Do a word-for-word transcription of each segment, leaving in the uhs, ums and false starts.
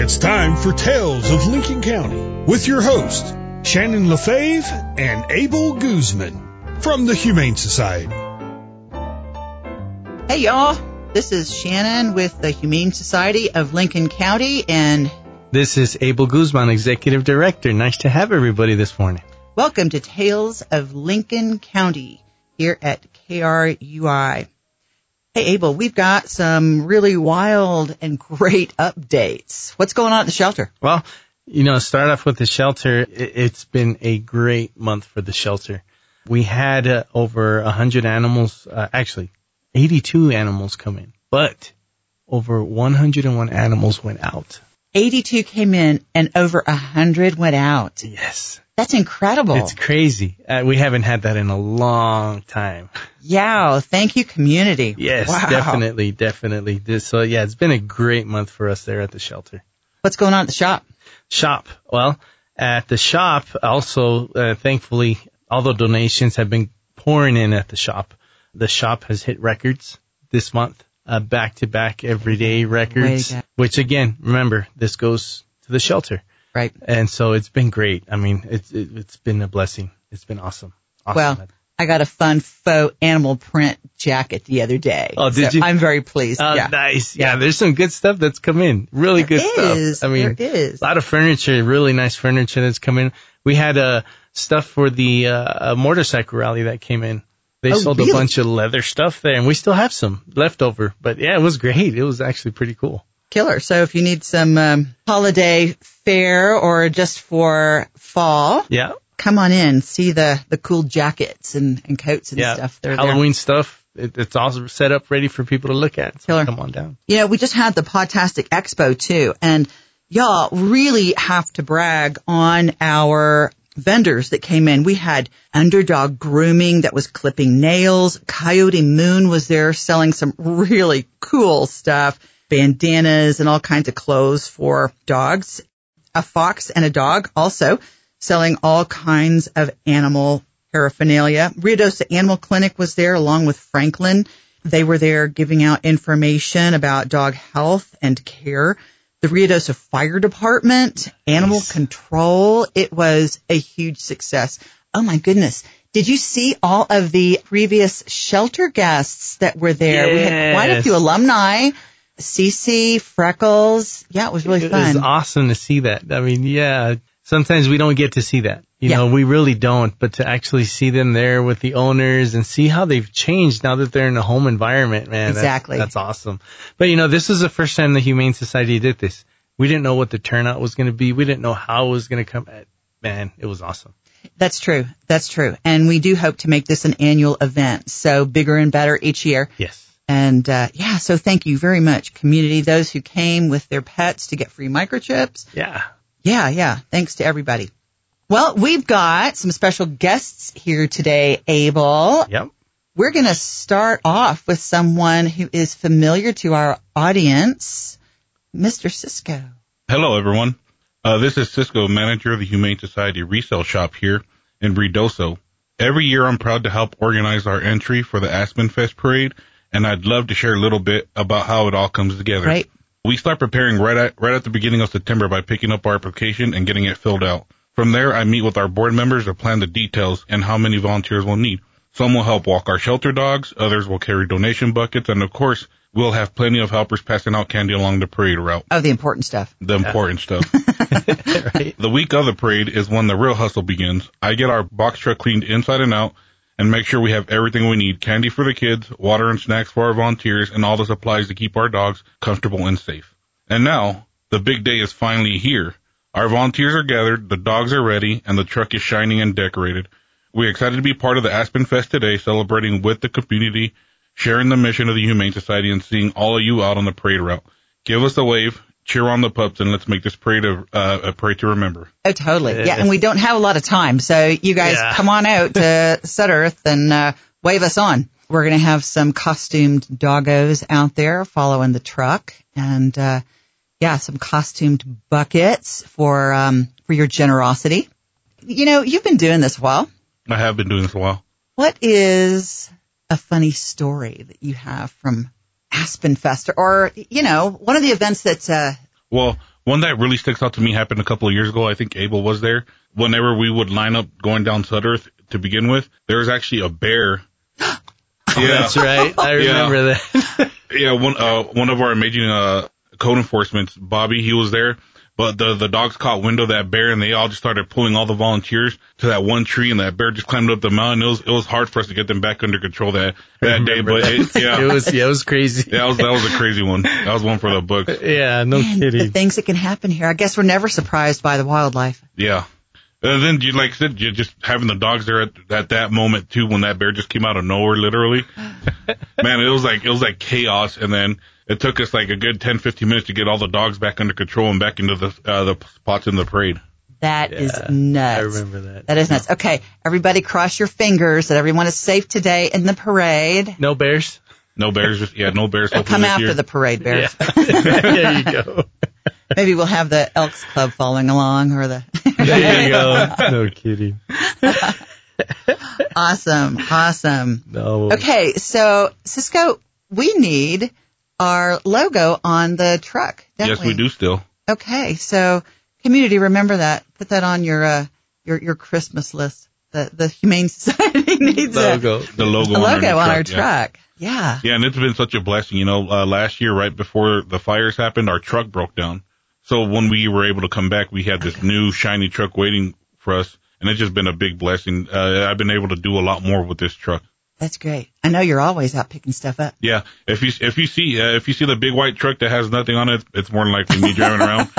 It's time for Tales of Lincoln County with your hosts, Shannon LaFave and Abel Guzman from the Humane Society. Hey, y'all. This is Shannon with the Humane Society of Lincoln County, and this is Abel Guzman, Executive Director. Nice to have everybody this morning. Welcome to Tales of Lincoln County here at K R U I. Hey, Abel, we've got some really wild and great updates. What's going on at the shelter? Well, you know, start off with the shelter. It's been a great month for the shelter. We had uh, over one hundred animals, uh, actually eighty-two animals come in, but over one hundred one animals went out. eighty-two came in and over one hundred went out. Yes. That's incredible. It's crazy. Uh, we haven't had that in a long time. Yeah. Thank you, community. Yes, wow. definitely, definitely. This, so, yeah, it's been a great month for us there at the shelter. What's going on at the shop? Shop. Well, at the shop, also, uh, thankfully, although donations have been pouring in at the shop, the shop has hit records this month, uh, back-to-back everyday records, which, again, remember, this goes to the shelter. Right. And so it's been great. I mean, it's it, it's been a blessing. It's been awesome. awesome. Well, I got a fun faux animal print jacket the other day. Oh, did so you? I'm very pleased. Oh, yeah. nice. Yeah, there's some good stuff that's come in. Really there good is. stuff. I mean, there is. A lot of furniture, really nice furniture that's come in. We had uh, stuff for the uh, motorcycle rally that came in. They oh, sold really? a bunch of leather stuff there, and we still have some left over. But, yeah, it was great. It was actually pretty cool. Killer. So if you need some um, holiday fare or just for fall, yeah, come on in, see the, the cool jackets and, and coats and yeah. stuff. They're Halloween there. stuff. It, it's all set up ready for people to look at. So Killer. Come on down. You know, we just had the Podtastic Expo too, and y'all really have to brag on our vendors that came in. We had Underdog Grooming that was clipping nails. Coyote Moon was there selling some really cool stuff. Bandanas and all kinds of clothes for dogs. A Fox and a Dog also selling all kinds of animal paraphernalia. Rio Dosa Animal Clinic was there along with Franklin. They were there giving out information about dog health and care. The Rio Dosa Fire Department, Animal nice. Control. It was a huge success. Oh my goodness. Did you see all of the previous shelter guests that were there? Yes. We had quite a few alumni. Cece, Freckles. Yeah, it was really fun. It was awesome to see that. I mean, yeah, sometimes we don't get to see that. You yeah. know, we really don't. But to actually see them there with the owners and see how they've changed now that they're in a home environment, man. Exactly. That's, that's awesome. But, you know, this is the first time the Humane Society did this. We didn't know what the turnout was going to be. We didn't know how it was going to come. Man, it was awesome. That's true. That's true. And we do hope to make this an annual event. So bigger and better each year. Yes. And, uh, yeah, so thank you very much, community, those who came with their pets to get free microchips. Yeah. Yeah, yeah. Thanks to everybody. Well, we've got some special guests here today, Abel. Yep. We're going to start off with someone who is familiar to our audience, Mister Cisco. Hello, everyone. Uh, this is Cisco, manager of the Humane Society resale shop here in Ruidoso. Every year, I'm proud to help organize our entry for the Aspen Fest parade, and I'd love to share a little bit about how it all comes together. Right. We start preparing right at right at the beginning of September by picking up our application and getting it filled out. From there, I meet with our board members to plan the details and how many volunteers we'll need. Some will help walk our shelter dogs, others will carry donation buckets, and of course, we'll have plenty of helpers passing out candy along the parade route. Oh, the important stuff. The yeah. important stuff. Right. The week of the parade is when the real hustle begins. I get our box truck cleaned inside and out and make sure we have everything we need. Candy for the kids, water and snacks for our volunteers, and all the supplies to keep our dogs comfortable and safe. And now, the big day is finally here. Our volunteers are gathered, the dogs are ready, and the truck is shining and decorated. We're excited to be part of the Aspen Fest today, celebrating with the community, sharing the mission of the Humane Society, and seeing all of you out on the parade route. Give us a wave, cheer on the pups, and let's make this parade a, uh, a parade to remember. Oh, totally. Yeah, and we don't have a lot of time, so you guys yeah. come on out to Sudderth and uh, wave us on. We're going to have some costumed doggos out there following the truck, and uh, yeah, some costumed buckets for um, for your generosity. You know, you've been doing this a while. I have been doing this a while. What is a funny story that you have from Aspen Fest, or, you know, one of the events that's... Uh, well, One that really sticks out to me happened a couple of years ago. I think Abel was there. Whenever we would line up going down Sudworth to begin with, there was actually a bear. Yeah, that's right. I remember yeah. that. yeah, one uh, one of our amazing uh, code enforcements, Bobby, he was there. But the the dogs caught wind of that bear, and they all just started pulling all the volunteers to that one tree, and that bear just climbed up the mountain. It was it was hard for us to get them back under control that that day. But it, yeah, it was yeah, it was crazy. Yeah, that was that was a crazy one. That was one for the books. Yeah, no Man, kidding. The things that can happen here. I guess we're never surprised by the wildlife. Yeah. And then, you like I said, you just having the dogs there at, at that moment too, when that bear just came out of nowhere, literally. Man, it was like it was like chaos. And then it took us like a good ten, fifteen minutes to get all the dogs back under control and back into the uh, the spots in the parade. That yeah, is nuts. I remember that. That is nuts. Okay, everybody, cross your fingers that everyone is safe today in the parade. No bears. No bears. Just yeah, no bears. They'll come after year. the parade bears. Yeah. There you go. Maybe we'll have the Elks Club following along, or the. There you go. No kidding. Awesome, awesome. No. Okay, so Cisco, we need our logo on the truck. Don't Yes, we do still. Okay, so community, remember that. Put that on your uh, your your Christmas list. The the Humane Society needs logo. a, the logo, a on logo our, on truck, our yeah. truck. Yeah. Yeah, and it's been such a blessing. You know, uh, last year, right before the fires happened, our truck broke down. So when we were able to come back, we had this new shiny truck waiting for us, and it's just been a big blessing. Uh, I've been able to do a lot more with this truck. That's great. I know you're always out picking stuff up. Yeah, if you if you see uh, if you see the big white truck that has nothing on it, it's more than likely me driving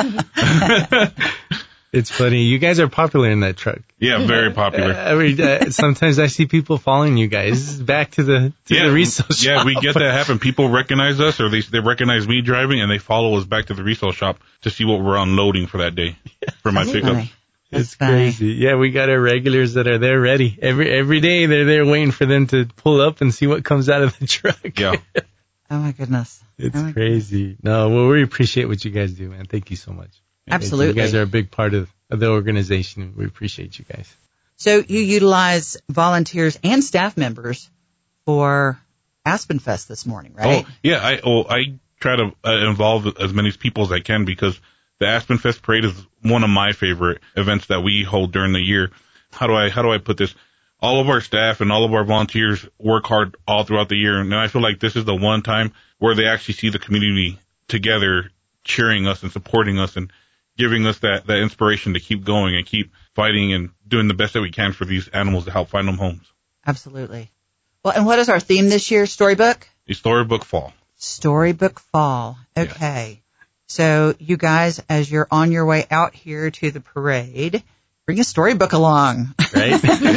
around. It's funny. You guys are popular in that truck. Yeah, very popular. Uh, every uh, sometimes I see people following you guys back to the to yeah, the resale shop. Yeah, we get that happen. People recognize us, or they they recognize me driving, and they follow us back to the resale shop to see what we're unloading for that day for my That's pickup. funny. That's It's funny. crazy. Yeah, we got our regulars that are there ready. Every every day they're there waiting for them to pull up and see what comes out of the truck. Yeah. Oh my goodness. It's Oh my crazy. No, well, we appreciate what you guys do, man. Thank you so much. Absolutely. You guys are a big part of, of the organization. We appreciate you guys. So you utilize volunteers and staff members for Aspen Fest this morning, right? Oh, yeah. I oh, I try to uh, involve as many people as I can because the Aspen Fest Parade is one of my favorite events that we hold during the year. How do I how do I put this? All of our staff and all of our volunteers work hard all throughout the year, and I feel like this is the one time where they actually see the community together, cheering us and supporting us and giving us that, that inspiration to keep going and keep fighting and doing the best that we can for these animals to help find them homes. Absolutely. Well, and what is our theme this year? Storybook? The Storybook Fall. Storybook Fall. Okay. So you guys, as you're on your way out here to the parade, bring a storybook along. Right?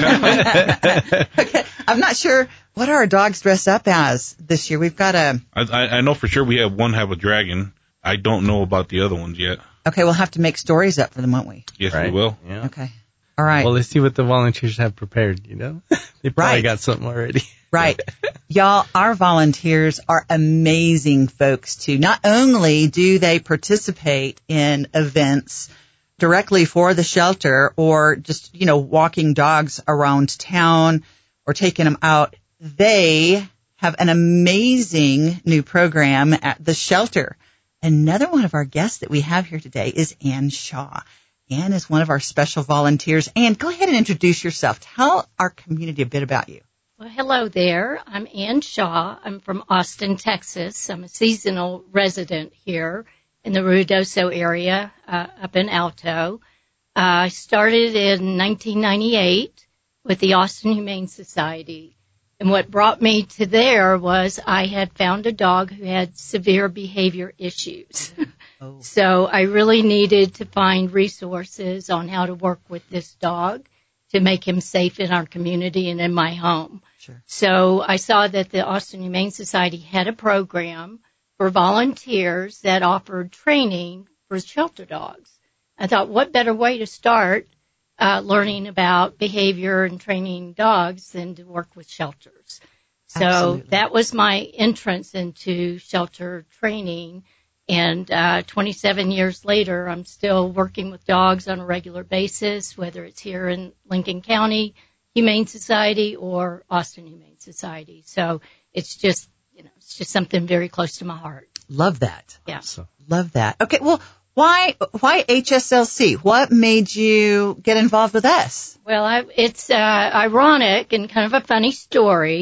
Okay. I'm not sure what are our dogs dressed up as this year. We've got a. I, I, I know for sure we have one have a dragon. I don't know about the other ones yet. Okay, we'll have to make stories up for them, won't we? Yes, Right. we will. Yeah. Okay. All right. Well, let's see what the volunteers have prepared, you know? They probably Right. got something already. Right. Y'all, our volunteers are amazing folks too. Not only do they participate in events directly for the shelter or just, you know, walking dogs around town or taking them out, they have an amazing new program at the shelter. Another one of our guests that we have here today is Ann Shaw. Ann is one of our special volunteers. Ann, go ahead and introduce yourself. Tell our community a bit about you. Well, hello there. I'm Ann Shaw. I'm from Austin, Texas. I'm a seasonal resident here in the Ruidoso area, uh, up in Alto. Uh, I started in nineteen ninety-eight with the Austin Humane Society. And what brought me to there was I had found a dog who had severe behavior issues. Oh. So I really needed to find resources on how to work with this dog to make him safe in our community and in my home. Sure. So I saw that the Austin Humane Society had a program for volunteers that offered training for shelter dogs. I thought, what better way to start uh, learning about behavior and training dogs than to work with shelters? So Absolutely. that was my entrance into shelter training. And uh, twenty-seven years later, I'm still working with dogs on a regular basis, whether it's here in Lincoln County Humane Society or Austin Humane Society. So it's just, you know, it's just something very close to my heart. Love that. Yeah. So, Love that. Okay, well, Why, why H S L C? What made you get involved with us? Well, I, it's uh, ironic and kind of a funny story.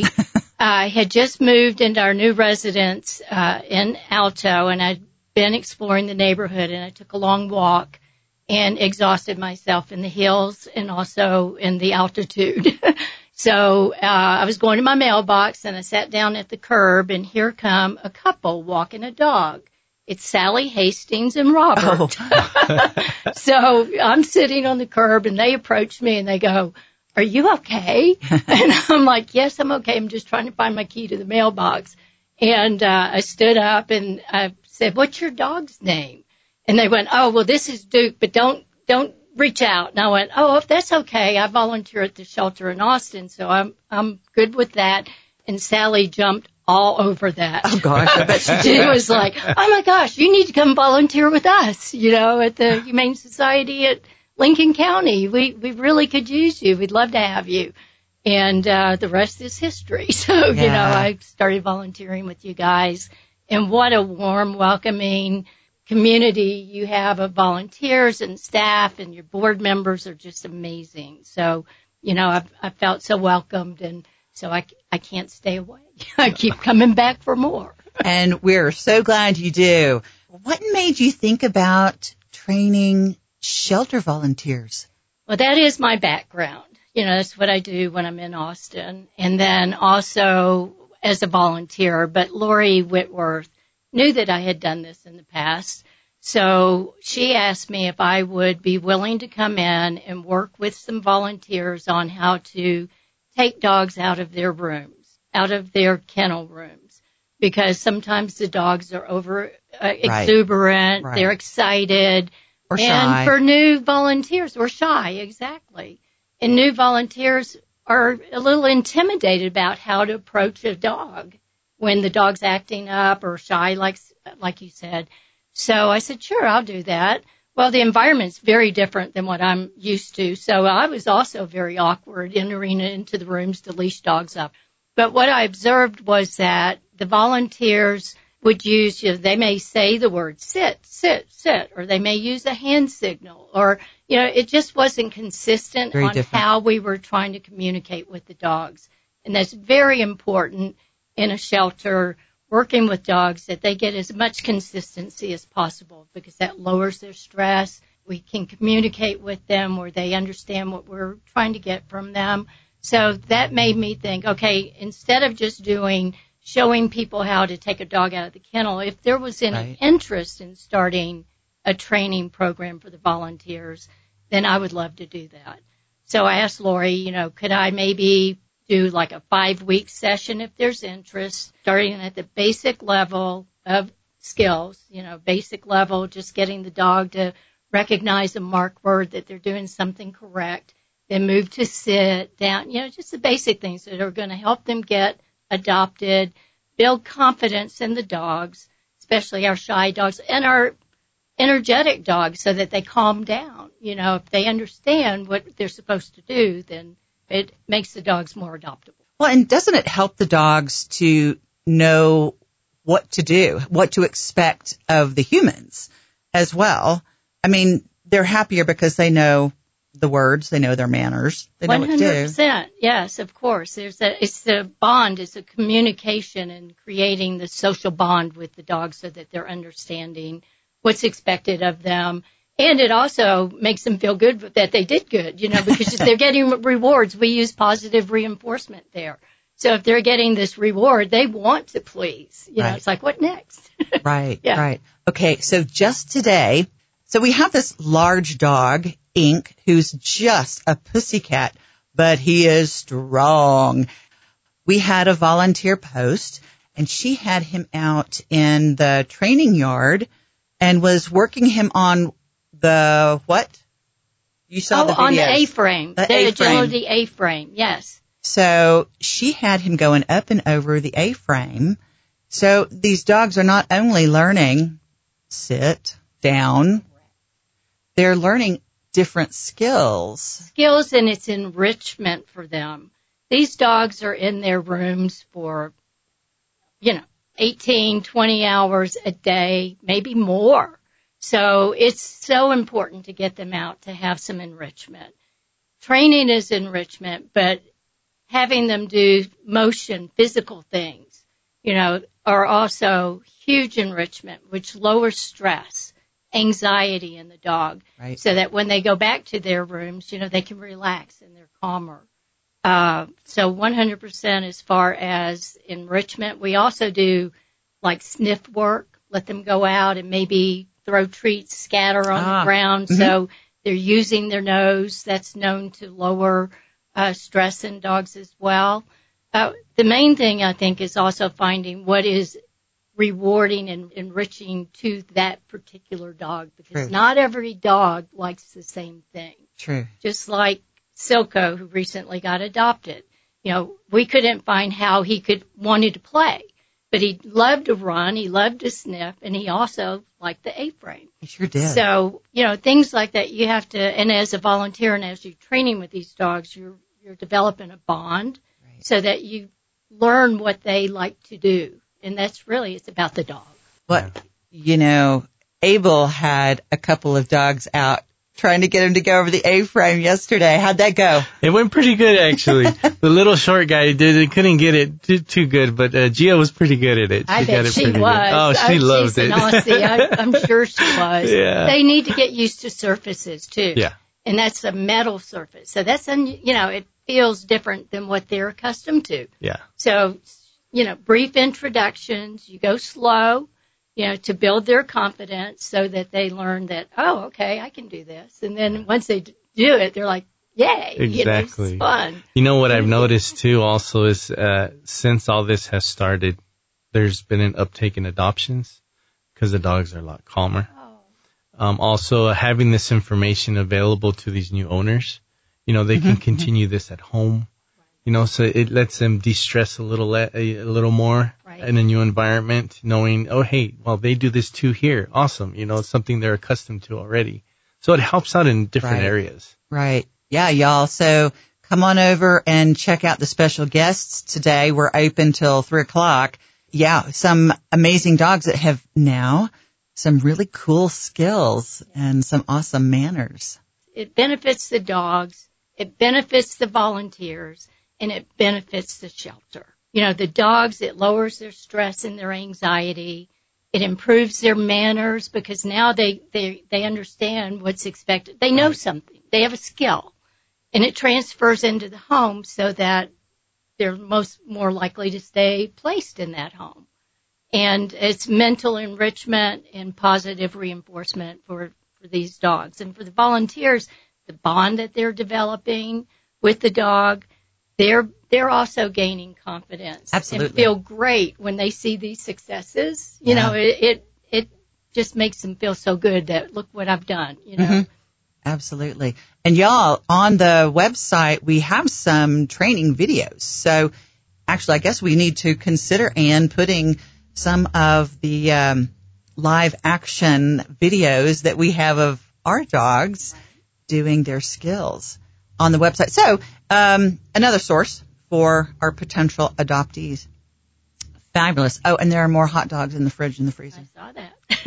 I had just moved into our new residence uh, in Alto, and I'd been exploring the neighborhood, and I took a long walk and exhausted myself in the hills and also in the altitude. So uh, I was going to my mailbox, and I sat down at the curb, and here come a couple walking a dog. It's Sally Hastings and Robert. Oh. So I'm sitting on the curb, and they approach me, and they go, "Are you okay?" And I'm like, "Yes, I'm okay. I'm just trying to find my key to the mailbox." And uh, I stood up, and I said, "What's your dog's name?" And they went, "Oh, well, this is Duke, but don't don't reach out." And I went, "Oh, if that's okay, I volunteer at the shelter in Austin, so I'm I'm good with that." And Sally jumped all over that. Oh, gosh, I bet she did. She was like, "Oh, my gosh, you need to come volunteer with us, you know, at the Humane Society at Lincoln County. We we really could use you. We'd love to have you." And uh, the rest is history. So, yeah. you know, I started volunteering with you guys. And what a warm, welcoming community you have of volunteers and staff, and your board members are just amazing. So, you know, I've, I felt so welcomed, and so I, I can't stay away. I keep coming back for more. And we're so glad you do. What made you think about training shelter volunteers? Well, that is my background. You know, that's what I do when I'm in Austin. And then also as a volunteer. But Lori Whitworth knew that I had done this in the past. So she asked me if I would be willing to come in and work with some volunteers on how to take dogs out of their rooms, out of their kennel rooms, because sometimes the dogs are over uh, exuberant, right. They're excited, or shy. And for new volunteers, or shy, exactly. And new volunteers are a little intimidated about how to approach a dog when the dog's acting up or shy, like like you said. So I said, sure, I'll do that. Well, the environment's very different than what I'm used to, so I was also very awkward entering into the rooms to leash dogs up. But what I observed was that the volunteers would use, you know, they may say the word sit, sit, sit, or they may use a hand signal, or, you know, it just wasn't consistent very on different. How we were trying to communicate with the dogs. And that's very important in a shelter working with dogs, that they get as much consistency as possible, because that lowers their stress. We can communicate with them where they understand what we're trying to get from them. So that made me think, okay, instead of just doing, showing people how to take a dog out of the kennel, if there was any right. interest in starting a training program for the volunteers, then I would love to do that. So I asked Lori, you know, could I maybe do like a five-week session if there's interest, starting at the basic level of skills, you know, basic level, just getting the dog to recognize a mark word that they're doing something correct, then move to sit down, you know, just the basic things that are going to help them get adopted, build confidence in the dogs, especially our shy dogs and our energetic dogs, so that they calm down. You know, if they understand what they're supposed to do, then it makes the dogs more adoptable. Well, and doesn't it help the dogs to know what to do, what to expect of the humans as well? I mean, they're happier because they know the words, they know their manners, they know one hundred percent, what to do. Yes, of course. There's a, it's the bond, it's a communication and creating the social bond with the dogs so that they're understanding what's expected of them. And it also makes them feel good that they did good, you know, because if they're getting rewards, we use positive reinforcement there. So if they're getting this reward, they want to please. You know, right. It's like, what next? Right, yeah. right. Okay, so just today, so we have this large dog, Ink, who's just a pussycat, but he is strong. We had a volunteer post, and she had him out in the training yard and was working him on the what? You saw oh, the videos. on the A-frame. The The A-frame. agility A-frame, yes. So she had him going up and over the A-frame. So these dogs are not only learning sit, down, they're learning different skills. Skills, and it's enrichment for them. These dogs are in their rooms for, you know, eighteen, twenty hours a day, maybe more. So it's so important to get them out to have some enrichment. Training is enrichment, but having them do motion, physical things, you know, are also huge enrichment, which lowers stress, anxiety in the dog, right. so that when they go back to their rooms, you know, they can relax and they're calmer. Uh, so one hundred percent as far as enrichment. We also do like sniff work, let them go out and maybe throw treats, scatter on ah. the ground. Mm-hmm. So they're using their nose. That's known to lower uh, stress in dogs as well. Uh, the main thing, I think, is also finding what is rewarding and enriching to that particular dog, because True. not every dog likes the same thing. True. Just like Silko, who recently got adopted. You know, we couldn't find how he could wanted to play, but he loved to run, he loved to sniff, and he also liked the A-frame. He sure did. So, you know, things like that you have to, and as a volunteer and as you're training with these dogs, you're you're developing a bond right. so that you learn what they like to do. And that's really, it's about the dog. Well, you know, Abel had a couple of dogs out trying to get him to go over the A-frame yesterday. How'd that go? It went pretty good, actually. The little short guy did couldn't get it too, too good, but uh, Gia was pretty good at it. She I bet got it she pretty was. Good. Oh, she oh, loved she's it. An Aussie. I, I'm sure she was. Yeah. They need to get used to surfaces, too. Yeah. And that's a metal surface. So that's, un, you know, it feels different than what they're accustomed to. Yeah. So, you know, brief introductions, you go slow, you know, to build their confidence so that they learn that, oh, okay, I can do this. And then once they do it, they're like, yay. Exactly. You know, it's fun. You know what I've noticed too also is, uh, since all this has started, there's been an uptake in adoptions because the dogs are a lot calmer. Oh. Um, also having this information available to these new owners, you know, they can continue this at home. You know, so it lets them de-stress a little, le- a, a little more right. in a new environment, knowing, oh, hey, well, they do this too here. Awesome. You know, it's something they're accustomed to already. So it helps out in different right. areas. Right. Yeah, y'all. So come on over and check out the special guests today. We're open till three o'clock. Yeah, some amazing dogs that have now some really cool skills and some awesome manners. It benefits the dogs. It benefits the volunteers. And it benefits the shelter. You know, the dogs, it lowers their stress and their anxiety. It improves their manners because now they, they, they understand what's expected. They know something. They have a skill. And it transfers into the home so that they're most more likely to stay placed in that home. And it's mental enrichment and positive reinforcement for, for these dogs. And for the volunteers, the bond that they're developing with the dog, They're they're also gaining confidence. Absolutely. And feel great when they see these successes. You yeah. know, it, it it just makes them feel so good that look what I've done. You know. Mm-hmm. Absolutely. And y'all, on the website we have some training videos. So actually, I guess we need to consider, Ann, putting some of the um, live action videos that we have of our dogs doing their skills on the website. So, um, another source for our potential adoptees. Fabulous. Oh, and there are more hot dogs in the fridge and the freezer. I saw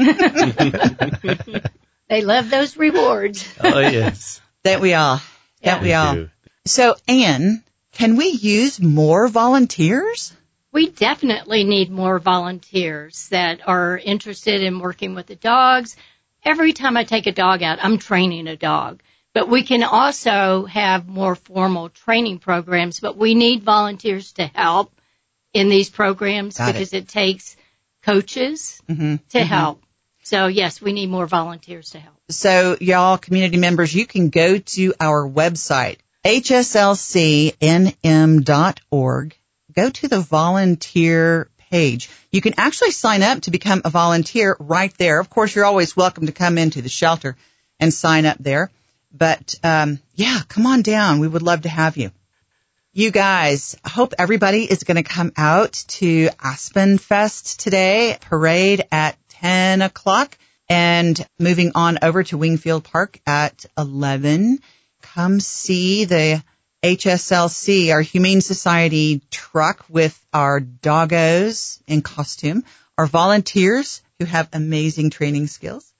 that. They love those rewards. Oh, yes. That we all. That Yeah. we all. do. So, Ann, can we use more volunteers? We definitely need more volunteers that are interested in working with the dogs. Every time I take a dog out, I'm training a dog. But we can also have more formal training programs, but we need volunteers to help in these programs Got because it. it takes coaches Mm-hmm. to mm-hmm. help. So, yes, we need more volunteers to help. So, y'all, community members, you can go to our website, H S L C N M dot org. Go to the volunteer page. You can actually sign up to become a volunteer right there. Of course, you're always welcome to come into the shelter and sign up there. But, um, yeah, come on down. We would love to have you. You guys, I hope everybody is going to come out to Aspen Fest today, parade at ten o'clock, and moving on over to Wingfield Park at eleven. Come see the H S L C, our Humane Society truck with our doggos in costume, our volunteers who have amazing training skills.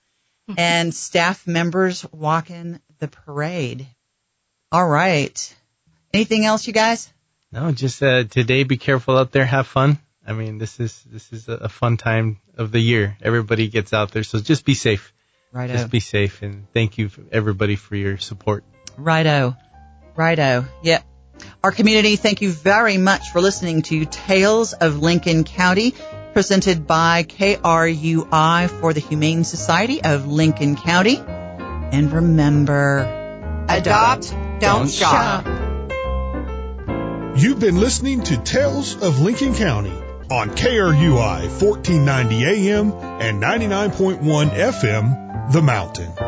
and staff members walking the parade. All right. Anything else, you guys? No, just uh, today, be careful out there. Have fun. I mean, this is this is a fun time of the year. Everybody gets out there, so just be safe. Righto. Just be safe, and thank you, everybody, for your support. Righto. Righto. Yep. Our community, thank you very much for listening to Tales of Lincoln County, presented by K R U I for the Humane Society of Lincoln County. And remember, adopt, don't, don't shop. You've been listening to Tales of Lincoln County on K R U I fourteen ninety A M and ninety-nine point one F M, The Mountain.